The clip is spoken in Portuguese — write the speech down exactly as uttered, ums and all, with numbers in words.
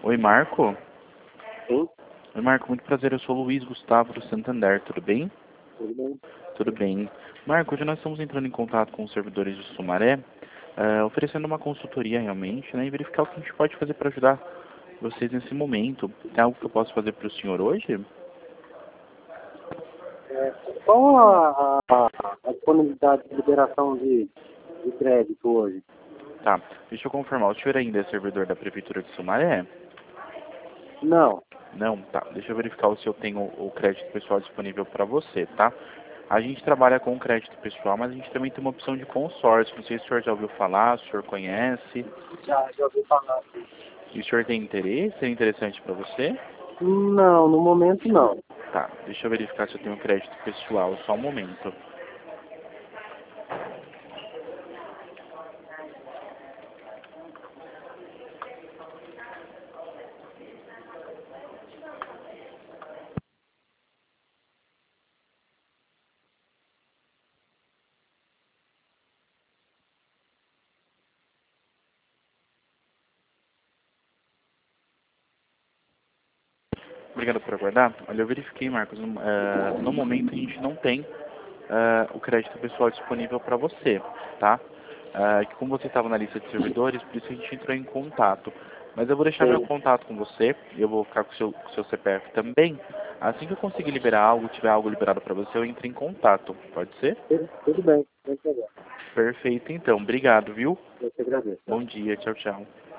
Oi, Marco. Sim, Oi, Marco, muito prazer. Eu sou o Luiz Gustavo do Santander, tudo bem? tudo bem. Tudo bem. Marco, hoje nós estamos entrando em contato com os servidores de Sumaré, eh, oferecendo uma consultoria realmente, né, e verificar o que a gente pode fazer para ajudar vocês nesse momento. Tem algo que eu posso fazer para o senhor hoje? É, qual a, a, a disponibilidade de liberação de, de crédito hoje? Tá, deixa eu confirmar. O senhor ainda é servidor da Prefeitura de Sumaré? Não. Não? Tá. Deixa eu verificar se eu tenho o crédito pessoal disponível para você, tá? A gente trabalha com crédito pessoal, mas a gente também tem uma opção de consórcio. Não sei se o senhor já ouviu falar, se o senhor conhece. Já, já ouvi falar. E o senhor tem interesse? É interessante para você? Não, no momento não. Tá, deixa eu verificar se eu tenho crédito pessoal. Só um momento. Obrigado por aguardar. Olha, eu verifiquei, Marcos. No, eh, no momento a gente não tem eh, o crédito pessoal disponível para você, tá? Eh, que como você estava na lista de servidores, por isso a gente entrou em contato. Mas eu vou deixar meu Sim, contato com você, e eu vou ficar com o seu, com o seu C P F também. Assim que eu conseguir liberar algo, tiver algo liberado para você, eu entro em contato. Pode ser? tudo, tudo bem, sem problema. Perfeito, então. Obrigado, viu? Eu te agradeço. Bom dia. Tchau, tchau.